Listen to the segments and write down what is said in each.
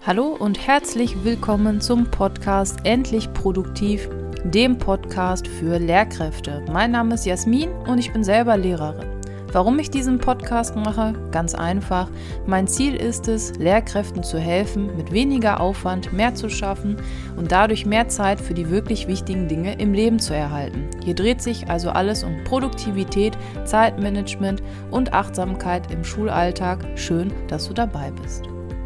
Hallo und herzlich willkommen zum Podcast Endlich Produktiv, dem Podcast für Lehrkräfte. Mein Name ist Jasmin und ich bin selber Lehrerin. Warum ich diesen Podcast mache? Ganz einfach. Mein Ziel ist es, Lehrkräften zu helfen, mit weniger Aufwand mehr zu schaffen und dadurch mehr Zeit für die wirklich wichtigen Dinge im Leben zu erhalten. Hier dreht sich also alles um Produktivität, Zeitmanagement und Achtsamkeit im Schulalltag. Schön, dass du dabei bist.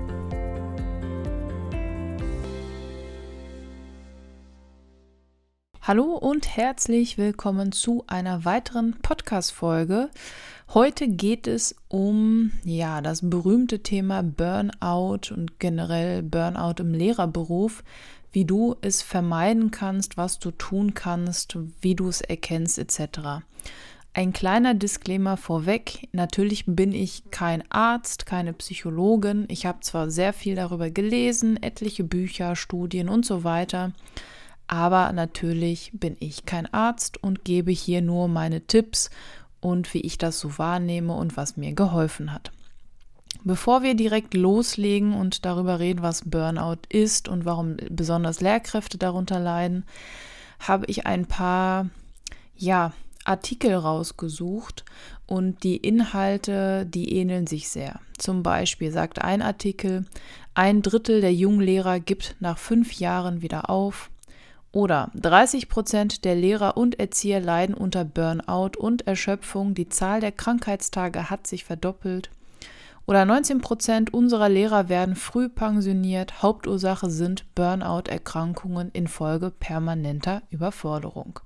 Hallo und herzlich willkommen zu einer weiteren Podcast-Folge. Heute geht es um das berühmte Thema Burnout und generell Burnout im Lehrerberuf, wie du es vermeiden kannst, was du tun kannst, wie du es erkennst etc. Ein kleiner Disclaimer vorweg, natürlich bin ich kein Arzt, keine Psychologin. Ich habe zwar sehr viel darüber gelesen, etliche Bücher, Studien und so weiter, aber natürlich bin ich kein Arzt und gebe hier nur meine Tipps und wie ich das so wahrnehme und was mir geholfen hat. Bevor wir direkt loslegen und darüber reden, was Burnout ist und warum besonders Lehrkräfte darunter leiden, habe ich ein paar Artikel rausgesucht und die Inhalte, die ähneln sich sehr. Zum Beispiel sagt ein Artikel, 1/3 der jungen Lehrer gibt nach 5 Jahren wieder auf. Oder 30% der Lehrer und Erzieher leiden unter Burnout und Erschöpfung. Die Zahl der Krankheitstage hat sich verdoppelt. Oder 19% unserer Lehrer werden früh pensioniert. Hauptursache sind Burnout-Erkrankungen infolge permanenter Überforderung.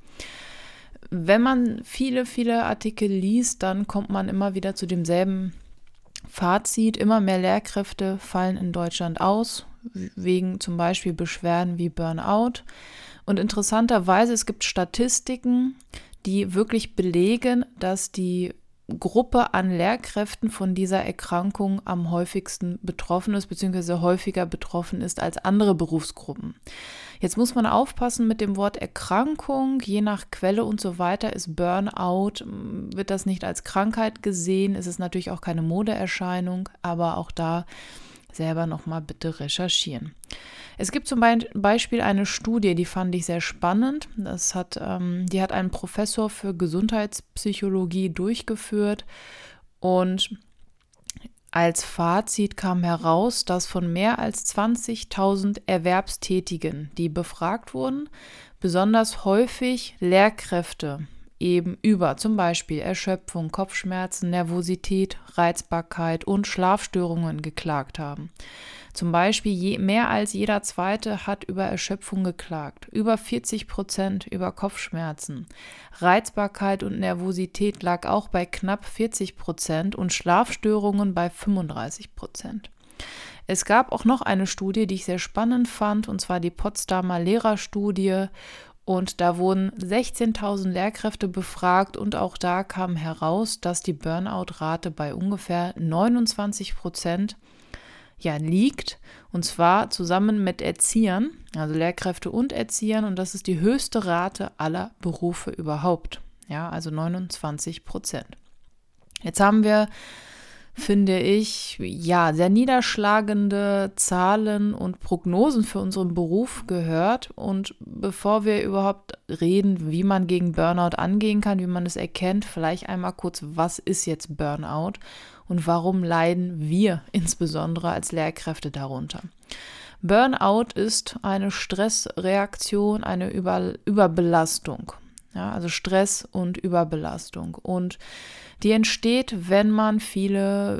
Wenn man viele Artikel liest, dann kommt man immer wieder zu demselben Fazit. Immer mehr Lehrkräfte fallen in Deutschland aus, wegen zum Beispiel Beschwerden wie Burnout. Und interessanterweise, es gibt Statistiken, die wirklich belegen, dass die Gruppe an Lehrkräften von dieser Erkrankung am häufigsten betroffen ist, beziehungsweise häufiger betroffen ist als andere Berufsgruppen. Jetzt muss man aufpassen mit dem Wort Erkrankung, je nach Quelle und so weiter ist Burnout, wird das nicht als Krankheit gesehen, es ist natürlich auch keine Modeerscheinung, aber auch da selber nochmal bitte recherchieren. Es gibt zum Beispiel eine Studie, die fand ich sehr spannend. Die hat ein Professor für Gesundheitspsychologie durchgeführt und als Fazit kam heraus, dass von mehr als 20.000 Erwerbstätigen, die befragt wurden, besonders häufig Lehrkräfte eben über zum Beispiel Erschöpfung, Kopfschmerzen, Nervosität, Reizbarkeit und Schlafstörungen geklagt haben. Zum Beispiel mehr als jeder Zweite hat über Erschöpfung geklagt, über 40% über Kopfschmerzen. Reizbarkeit und Nervosität lag auch bei knapp 40% und Schlafstörungen bei 35%. Es gab auch noch eine Studie, die ich sehr spannend fand, und zwar die Potsdamer Lehrerstudie. Und da wurden 16.000 Lehrkräfte befragt und auch da kam heraus, dass die Burnout-Rate bei ungefähr 29% liegt. Und zwar zusammen mit Erziehern, also Lehrkräfte und Erziehern. Und das ist die höchste Rate aller Berufe überhaupt. Ja, also 29%. Jetzt haben wir, finde ich, sehr niederschlagende Zahlen und Prognosen für unseren Beruf gehört. Und bevor wir überhaupt reden, wie man gegen Burnout angehen kann, wie man es erkennt, vielleicht einmal kurz, was ist jetzt Burnout und warum leiden wir insbesondere als Lehrkräfte darunter? Burnout ist eine Stressreaktion, eine Überbelastung. Ja, also Stress und Überbelastung. Und die entsteht, wenn man viel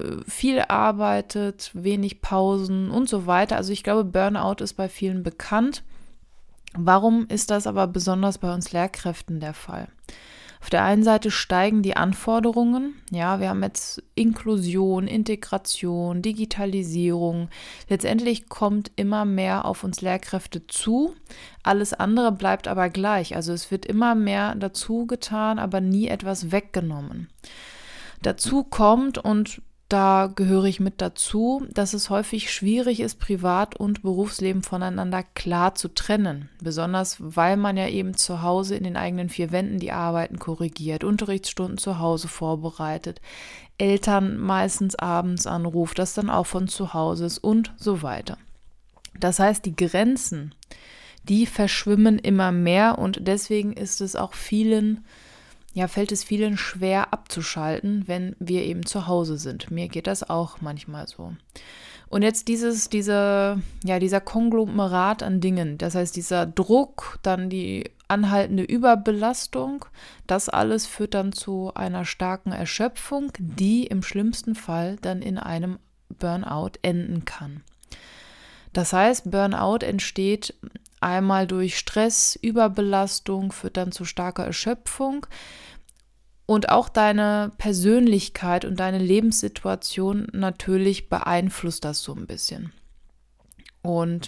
arbeitet, wenig Pausen und so weiter. Also ich glaube, Burnout ist bei vielen bekannt. Warum ist das aber besonders bei uns Lehrkräften der Fall? Auf der einen Seite steigen die Anforderungen. Ja, wir haben jetzt Inklusion, Integration, Digitalisierung. Letztendlich kommt immer mehr auf uns Lehrkräfte zu. Alles andere bleibt aber gleich. Also es wird immer mehr dazu getan, aber nie etwas weggenommen. Dazu kommt, und da gehöre ich mit dazu, dass es häufig schwierig ist, Privat- und Berufsleben voneinander klar zu trennen. Besonders, weil man ja eben zu Hause in den eigenen 4 Wänden die Arbeiten korrigiert, Unterrichtsstunden zu Hause vorbereitet, Eltern meistens abends anruft, das dann auch von zu Hause ist und so weiter. Das heißt, die Grenzen, die verschwimmen immer mehr und deswegen ist es auch fällt es vielen schwer abzuschalten, wenn wir eben zu Hause sind. Mir geht das auch manchmal so. Und jetzt dieser Konglomerat an Dingen, das heißt dieser Druck, dann die anhaltende Überbelastung, das alles führt dann zu einer starken Erschöpfung, die im schlimmsten Fall dann in einem Burnout enden kann. Das heißt, Burnout entsteht einmal durch Stress, Überbelastung, führt dann zu starker Erschöpfung. Und auch deine Persönlichkeit und deine Lebenssituation natürlich beeinflusst das so ein bisschen. Und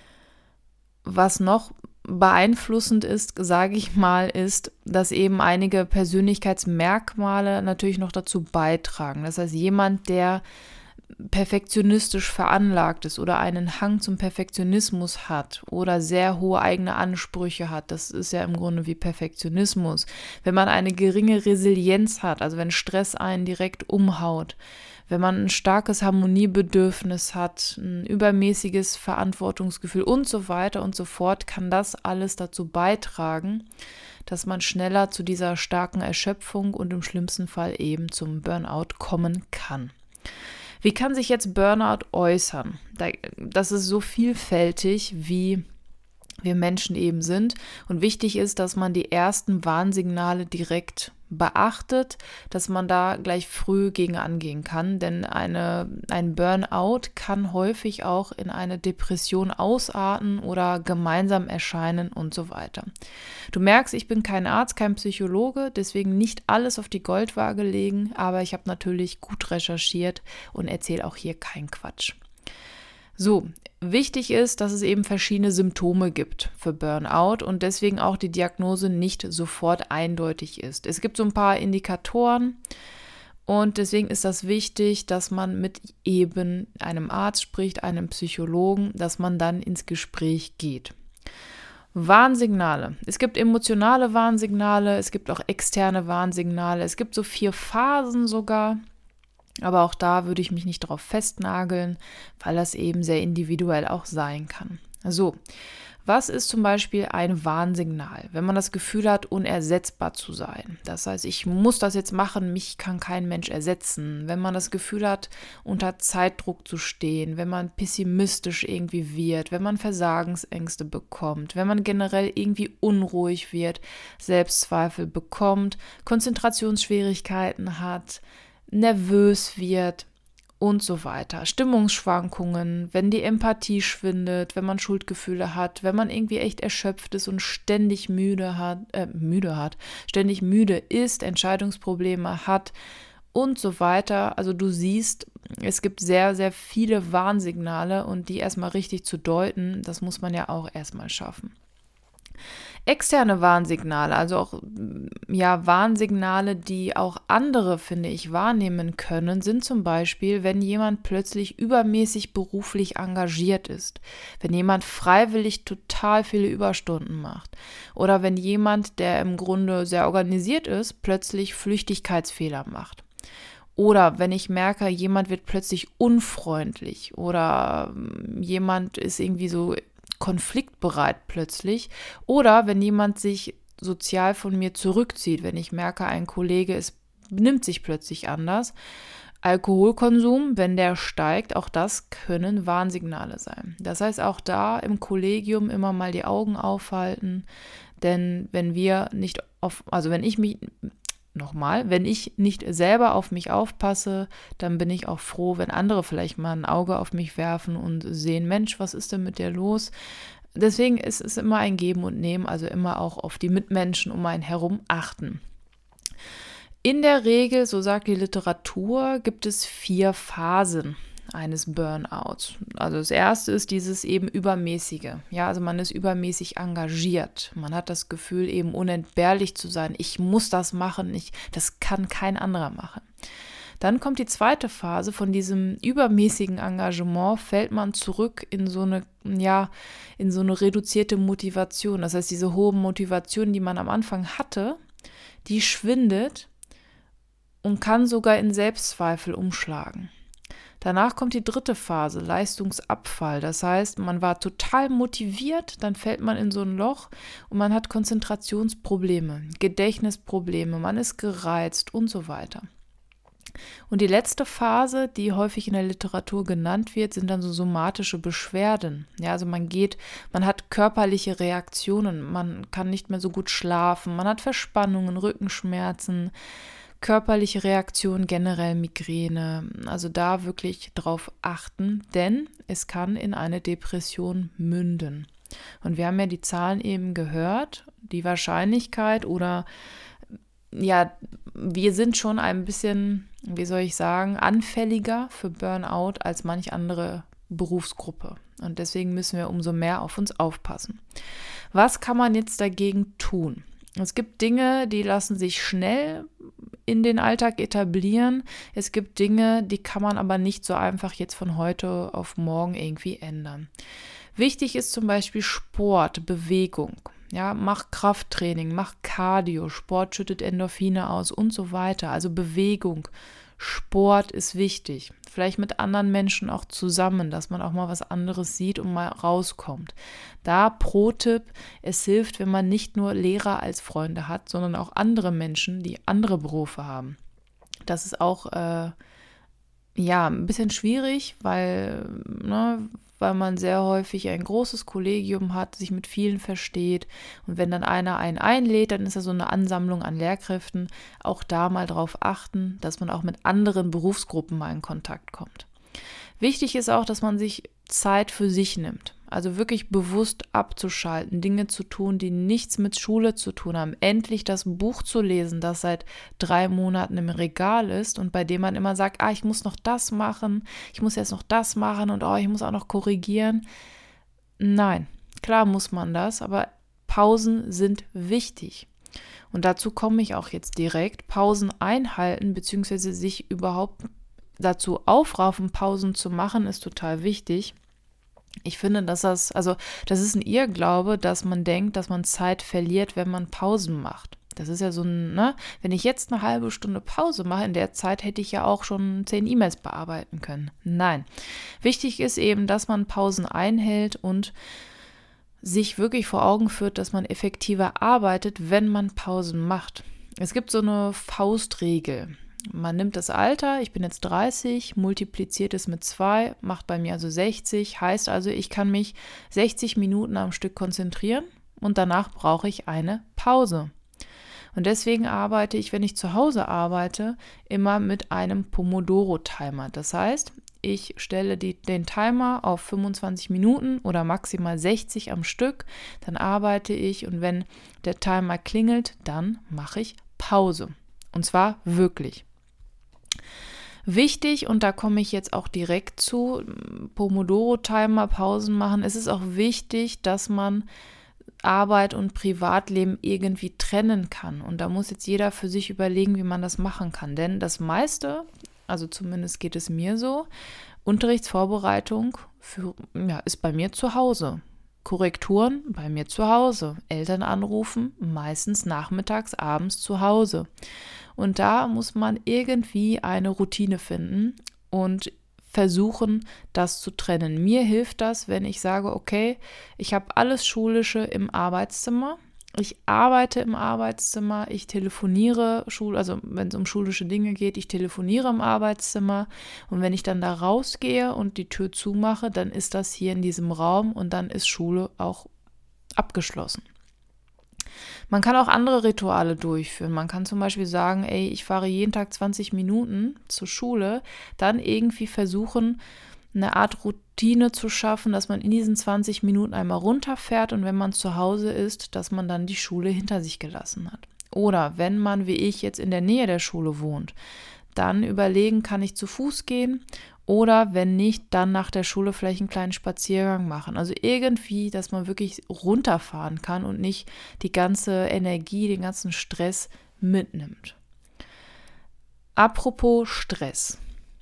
was noch beeinflussend ist, sage ich mal, ist, dass eben einige Persönlichkeitsmerkmale natürlich noch dazu beitragen. Das heißt, jemand, der perfektionistisch veranlagt ist oder einen Hang zum Perfektionismus hat oder sehr hohe eigene Ansprüche hat, das ist ja im Grunde wie Perfektionismus. Wenn man eine geringe Resilienz hat, also wenn Stress einen direkt umhaut, wenn man ein starkes Harmoniebedürfnis hat, ein übermäßiges Verantwortungsgefühl und so weiter und so fort, kann das alles dazu beitragen, dass man schneller zu dieser starken Erschöpfung und im schlimmsten Fall eben zum Burnout kommen kann. Wie kann sich jetzt Burnout äußern? Das ist so vielfältig, wie wir Menschen eben sind. Und wichtig ist, dass man die ersten Warnsignale direkt beachtet, dass man da gleich früh gegen angehen kann. Denn ein Burnout kann häufig auch in eine Depression ausarten oder gemeinsam erscheinen und so weiter. Du merkst, ich bin kein Arzt, kein Psychologe, deswegen nicht alles auf die Goldwaage legen, aber ich habe natürlich gut recherchiert und erzähle auch hier keinen Quatsch. So, wichtig ist, dass es eben verschiedene Symptome gibt für Burnout und deswegen auch die Diagnose nicht sofort eindeutig ist. Es gibt so ein paar Indikatoren und deswegen ist das wichtig, dass man mit eben einem Arzt spricht, einem Psychologen, dass man dann ins Gespräch geht. Warnsignale. Es gibt emotionale Warnsignale, es gibt auch externe Warnsignale, es gibt so 4 Phasen sogar. Aber auch da würde ich mich nicht darauf festnageln, weil das eben sehr individuell auch sein kann. So, was ist zum Beispiel ein Warnsignal, wenn man das Gefühl hat, unersetzbar zu sein? Das heißt, ich muss das jetzt machen, mich kann kein Mensch ersetzen. Wenn man das Gefühl hat, unter Zeitdruck zu stehen, wenn man pessimistisch irgendwie wird, wenn man Versagensängste bekommt, wenn man generell irgendwie unruhig wird, Selbstzweifel bekommt, Konzentrationsschwierigkeiten hat, nervös wird und so weiter. Stimmungsschwankungen, wenn die Empathie schwindet, wenn man Schuldgefühle hat, wenn man irgendwie echt erschöpft ist und ständig müde ist, Entscheidungsprobleme hat und so weiter. Also du siehst, es gibt sehr, sehr viele Warnsignale und die erstmal richtig zu deuten, das muss man ja auch erstmal schaffen. Externe Warnsignale, also auch Warnsignale, die auch andere, finde ich, wahrnehmen können, sind zum Beispiel, wenn jemand plötzlich übermäßig beruflich engagiert ist, wenn jemand freiwillig total viele Überstunden macht oder wenn jemand, der im Grunde sehr organisiert ist, plötzlich Flüchtigkeitsfehler macht. Oder wenn ich merke, jemand wird plötzlich unfreundlich oder jemand ist irgendwie so konfliktbereit plötzlich oder wenn jemand sich sozial von mir zurückzieht, wenn ich merke, ein Kollege benimmt sich plötzlich anders. Alkoholkonsum, wenn der steigt, auch das können Warnsignale sein. Das heißt, auch da im Kollegium immer mal die Augen aufhalten, denn wenn ich nicht selber auf mich aufpasse, dann bin ich auch froh, wenn andere vielleicht mal ein Auge auf mich werfen und sehen, Mensch, was ist denn mit dir los? Deswegen ist es immer ein Geben und Nehmen, also immer auch auf die Mitmenschen um einen herum achten. In der Regel, so sagt die Literatur, gibt es 4 Phasen eines Burnouts. Also das erste ist dieses eben übermäßige. Ja, also man ist übermäßig engagiert. Man hat das Gefühl, eben unentbehrlich zu sein. Ich muss das machen. Das kann kein anderer machen. Dann kommt die zweite Phase. Von diesem übermäßigen Engagement fällt man zurück in so eine reduzierte Motivation. Das heißt, diese hohe Motivation, die man am Anfang hatte, die schwindet und kann sogar in Selbstzweifel umschlagen. Danach kommt die dritte Phase, Leistungsabfall. Das heißt, man war total motiviert, dann fällt man in so ein Loch und man hat Konzentrationsprobleme, Gedächtnisprobleme, man ist gereizt und so weiter. Und die letzte Phase, die häufig in der Literatur genannt wird, sind dann so somatische Beschwerden. Ja, also man hat körperliche Reaktionen, man kann nicht mehr so gut schlafen, man hat Verspannungen, Rückenschmerzen, körperliche Reaktionen, generell Migräne. Also da wirklich drauf achten, denn es kann in eine Depression münden. Und wir haben ja die Zahlen eben gehört, die Wahrscheinlichkeit oder ja, wir sind schon ein bisschen, wie soll ich sagen, anfälliger für Burnout als manch andere Berufsgruppe. Und deswegen müssen wir umso mehr auf uns aufpassen. Was kann man jetzt dagegen tun? Es gibt Dinge, die lassen sich schnell in den Alltag etablieren. Es gibt Dinge, die kann man aber nicht so einfach jetzt von heute auf morgen irgendwie ändern. Wichtig ist zum Beispiel Sport, Bewegung. Ja, mach Krafttraining, mach Cardio, Sport schüttet Endorphine aus und so weiter. Also Bewegung, Sport ist wichtig. Vielleicht mit anderen Menschen auch zusammen, dass man auch mal was anderes sieht und mal rauskommt. Da Pro-Tipp, es hilft, wenn man nicht nur Lehrer als Freunde hat, sondern auch andere Menschen, die andere Berufe haben. Das ist auch ein bisschen schwierig, weil man sehr häufig ein großes Kollegium hat, sich mit vielen versteht und wenn dann einer einen einlädt, dann ist das so eine Ansammlung an Lehrkräften. Auch da mal drauf achten, dass man auch mit anderen Berufsgruppen mal in Kontakt kommt. Wichtig ist auch, dass man sich Zeit für sich nimmt. Also wirklich bewusst abzuschalten, Dinge zu tun, die nichts mit Schule zu tun haben. Endlich das Buch zu lesen, das seit 3 Monaten im Regal ist und bei dem man immer sagt, ich muss noch das machen, ich muss jetzt noch das machen und ich muss auch noch korrigieren. Nein, klar muss man das, aber Pausen sind wichtig. Und dazu komme ich auch jetzt direkt. Pausen einhalten bzw. sich überhaupt dazu aufraffen, Pausen zu machen, ist total wichtig. Ich finde, das ist ein Irrglaube, dass man denkt, dass man Zeit verliert, wenn man Pausen macht. Das ist ja so wenn ich jetzt eine halbe Stunde Pause mache, in der Zeit hätte ich ja auch schon 10 E-Mails bearbeiten können. Nein. Wichtig ist eben, dass man Pausen einhält und sich wirklich vor Augen führt, dass man effektiver arbeitet, wenn man Pausen macht. Es gibt so eine Faustregel. Man nimmt das Alter, ich bin jetzt 30, multipliziert es mit 2, macht bei mir also 60, heißt also, ich kann mich 60 Minuten am Stück konzentrieren und danach brauche ich eine Pause. Und deswegen arbeite ich, wenn ich zu Hause arbeite, immer mit einem Pomodoro-Timer. Das heißt, ich stelle den Timer auf 25 Minuten oder maximal 60 am Stück, dann arbeite ich und wenn der Timer klingelt, dann mache ich Pause. Und zwar wirklich. Wichtig, und da komme ich jetzt auch direkt zu, Pomodoro-Timer, Pausen machen. Es ist auch wichtig, dass man Arbeit und Privatleben irgendwie trennen kann. Und da muss jetzt jeder für sich überlegen, wie man das machen kann. Denn das meiste, also zumindest geht es mir so, Unterrichtsvorbereitung ist bei mir zu Hause. Korrekturen bei mir zu Hause. Eltern anrufen, meistens nachmittags, abends zu Hause. Und da muss man irgendwie eine Routine finden und versuchen, das zu trennen. Mir hilft das, wenn ich sage, okay, ich habe alles Schulische im Arbeitszimmer, ich arbeite im Arbeitszimmer, ich telefoniere, also wenn es um schulische Dinge geht, ich telefoniere im Arbeitszimmer und wenn ich dann da rausgehe und die Tür zumache, dann ist das hier in diesem Raum und dann ist Schule auch abgeschlossen. Man kann auch andere Rituale durchführen. Man kann zum Beispiel sagen, ich fahre jeden Tag 20 Minuten zur Schule, dann irgendwie versuchen, eine Art Routine zu schaffen, dass man in diesen 20 Minuten einmal runterfährt und wenn man zu Hause ist, dass man dann die Schule hinter sich gelassen hat. Oder wenn man, wie ich, jetzt in der Nähe der Schule wohnt, dann überlegen, kann ich zu Fuß gehen oder wenn nicht, dann nach der Schule vielleicht einen kleinen Spaziergang machen. Also irgendwie, dass man wirklich runterfahren kann und nicht die ganze Energie, den ganzen Stress mitnimmt. Apropos Stress.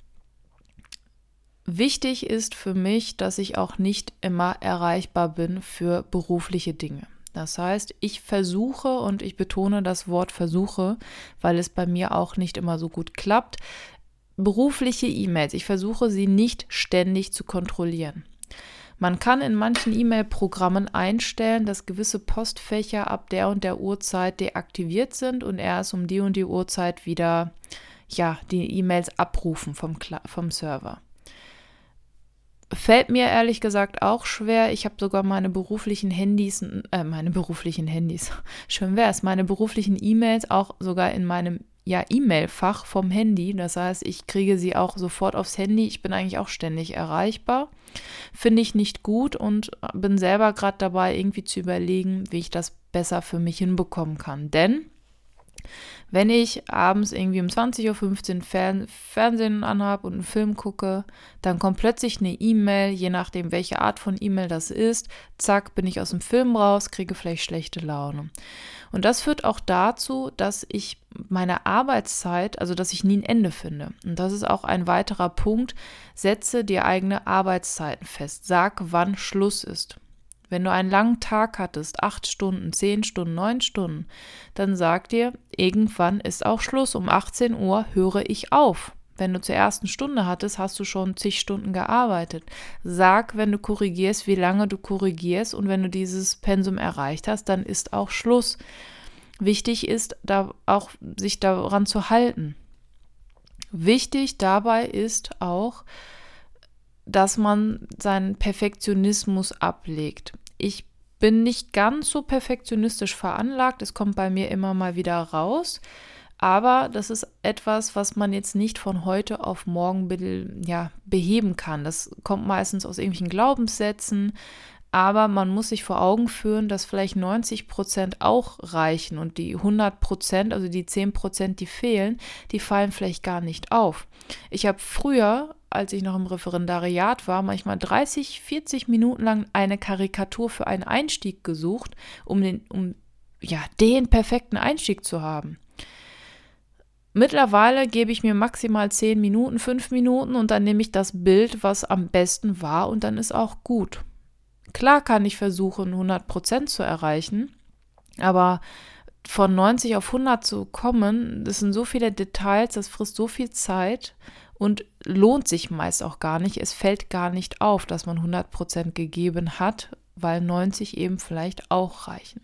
Wichtig ist für mich, dass ich auch nicht immer erreichbar bin für berufliche Dinge. Das heißt, ich versuche, und ich betone das Wort versuche, weil es bei mir auch nicht immer so gut klappt, berufliche E-Mails. Ich versuche sie nicht ständig zu kontrollieren. Man kann in manchen E-Mail-Programmen einstellen, dass gewisse Postfächer ab der und der Uhrzeit deaktiviert sind und erst um die und die Uhrzeit wieder die E-Mails abrufen vom Server. Fällt mir ehrlich gesagt auch schwer. Ich habe sogar meine beruflichen E-Mails auch sogar in meinem E-Mail-Fach vom Handy. Das heißt, ich kriege sie auch sofort aufs Handy. Ich bin eigentlich auch ständig erreichbar. Finde ich nicht gut und bin selber gerade dabei, irgendwie zu überlegen, wie ich das besser für mich hinbekommen kann. Denn wenn ich abends irgendwie um 20.15 Uhr Fernsehen anhabe und einen Film gucke, dann kommt plötzlich eine E-Mail, je nachdem, welche Art von E-Mail das ist. Zack, bin ich aus dem Film raus, kriege vielleicht schlechte Laune. Und das führt auch dazu, dass ich meine Arbeitszeit, also dass ich nie ein Ende finde. Und das ist auch ein weiterer Punkt. Setze dir eigene Arbeitszeiten fest. Sag, wann Schluss ist. Wenn du einen langen Tag hattest, 8 Stunden, 10 Stunden, 9 Stunden, dann sag dir, irgendwann ist auch Schluss. Um 18 Uhr höre ich auf. Wenn du zur ersten Stunde hattest, hast du schon zig Stunden gearbeitet. Sag, wenn du korrigierst, wie lange du korrigierst, und wenn du dieses Pensum erreicht hast, dann ist auch Schluss. Wichtig ist, da auch sich daran zu halten. Wichtig dabei ist auch, dass man seinen Perfektionismus ablegt. Ich bin nicht ganz so perfektionistisch veranlagt, es kommt bei mir immer mal wieder raus, aber das ist etwas, was man jetzt nicht von heute auf morgen beheben kann. Das kommt meistens aus irgendwelchen Glaubenssätzen, aber man muss sich vor Augen führen, dass vielleicht 90% auch reichen und die 100%, also die 10%, die fehlen, die fallen vielleicht gar nicht auf. Ich habe früher, als ich noch im Referendariat war, manchmal 30, 40 Minuten lang eine Karikatur für einen Einstieg gesucht, um den perfekten Einstieg zu haben. Mittlerweile gebe ich mir maximal 10 Minuten, 5 Minuten und dann nehme ich das Bild, was am besten war, und dann ist auch gut. Klar kann ich versuchen, 100% zu erreichen, aber von 90 auf 100 zu kommen, das sind so viele Details, das frisst so viel Zeit und lohnt sich meist auch gar nicht. Es fällt gar nicht auf, dass man 100% gegeben hat, weil 90 eben vielleicht auch reichen.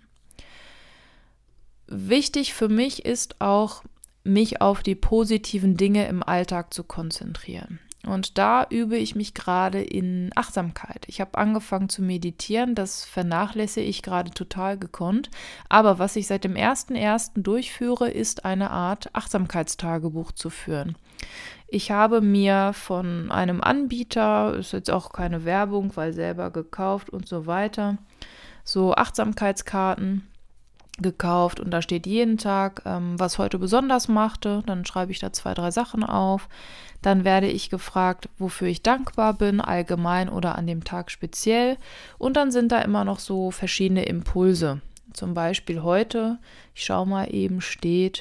Wichtig für mich ist auch, mich auf die positiven Dinge im Alltag zu konzentrieren. Und da übe ich mich gerade in Achtsamkeit. Ich habe angefangen zu meditieren, das vernachlässige ich gerade total gekonnt. Aber was ich seit dem 1.1. durchführe, ist eine Art Achtsamkeitstagebuch zu führen. Ich habe mir von einem Anbieter, ist jetzt auch keine Werbung, weil selber gekauft und so weiter, so Achtsamkeitskarten gekauft, und da steht jeden Tag, was heute besonders machte. Dann schreibe ich da 2, 3 Sachen auf. Dann werde ich gefragt, wofür ich dankbar bin, allgemein oder an dem Tag speziell. Und dann sind da immer noch so verschiedene Impulse. Zum Beispiel heute, ich schaue mal eben, steht,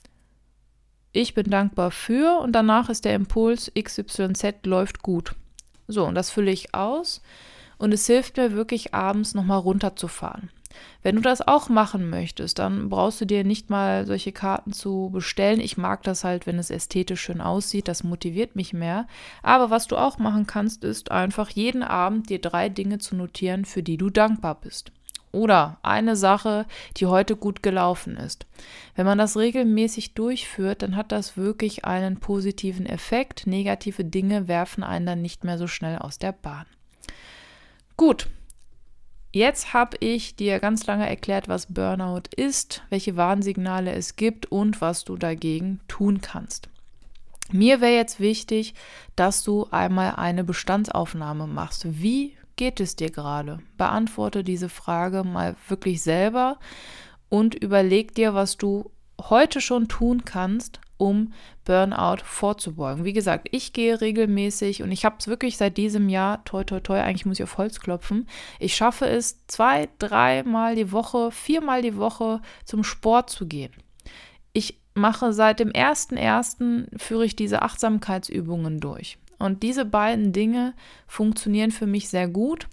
ich bin dankbar für, und danach ist der Impuls XYZ läuft gut. So, und das fülle ich aus, und es hilft mir wirklich abends nochmal runterzufahren. Wenn du das auch machen möchtest, dann brauchst du dir nicht mal solche Karten zu bestellen. Ich mag das halt, wenn es ästhetisch schön aussieht, das motiviert mich mehr. Aber was du auch machen kannst, ist einfach jeden Abend dir 3 Dinge zu notieren, für die du dankbar bist. Oder eine Sache, die heute gut gelaufen ist. Wenn man das regelmäßig durchführt, dann hat das wirklich einen positiven Effekt. Negative Dinge werfen einen dann nicht mehr so schnell aus der Bahn. Gut. Jetzt habe ich dir ganz lange erklärt, was Burnout ist, welche Warnsignale es gibt und was du dagegen tun kannst. Mir wäre jetzt wichtig, dass du einmal eine Bestandsaufnahme machst. Wie geht es dir gerade? Beantworte diese Frage mal wirklich selber und überleg dir, was du heute schon tun kannst, um Burnout vorzubeugen. Wie gesagt, ich gehe regelmäßig, und ich habe es wirklich seit diesem Jahr, toi toi toi, eigentlich muss ich auf Holz klopfen, ich schaffe es 2, 3 Mal die Woche, 4 Mal die Woche zum Sport zu gehen. Ich mache seit dem 1.1. führe ich diese Achtsamkeitsübungen durch. Und diese beiden Dinge funktionieren für mich sehr gut.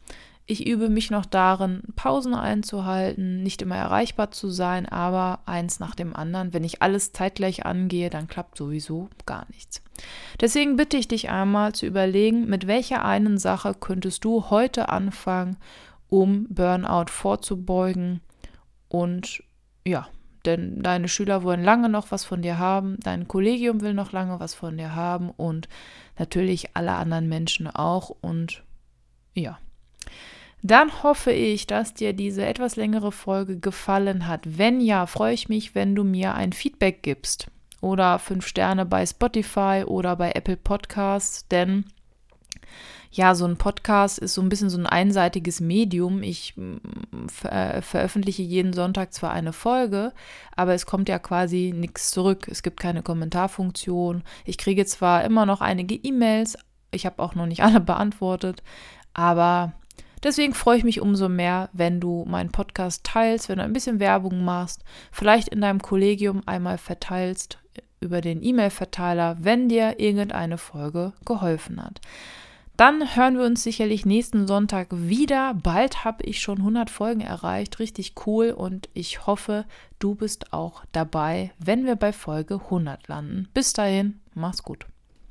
Ich übe mich noch darin, Pausen einzuhalten, nicht immer erreichbar zu sein, aber eins nach dem anderen. Wenn ich alles zeitgleich angehe, dann klappt sowieso gar nichts. Deswegen bitte ich dich einmal zu überlegen, mit welcher einen Sache könntest du heute anfangen, um Burnout vorzubeugen. Und ja, denn deine Schüler wollen lange noch was von dir haben, dein Kollegium will noch lange was von dir haben und natürlich alle anderen Menschen auch. Und ja, dann hoffe ich, dass dir diese etwas längere Folge gefallen hat. Wenn ja, freue ich mich, wenn du mir ein Feedback gibst oder 5 Sterne bei Spotify oder bei Apple Podcasts, denn ja, so ein Podcast ist so ein bisschen so ein einseitiges Medium. Ich veröffentliche jeden Sonntag zwar eine Folge, aber es kommt ja quasi nichts zurück. Es gibt keine Kommentarfunktion. Ich kriege zwar immer noch einige E-Mails, ich habe auch noch nicht alle beantwortet, aber deswegen freue ich mich umso mehr, wenn du meinen Podcast teilst, wenn du ein bisschen Werbung machst, vielleicht in deinem Kollegium einmal verteilst über den E-Mail-Verteiler, wenn dir irgendeine Folge geholfen hat. Dann hören wir uns sicherlich nächsten Sonntag wieder. Bald habe ich schon 100 Folgen erreicht. Richtig cool und ich hoffe, du bist auch dabei, wenn wir bei Folge 100 landen. Bis dahin, mach's gut.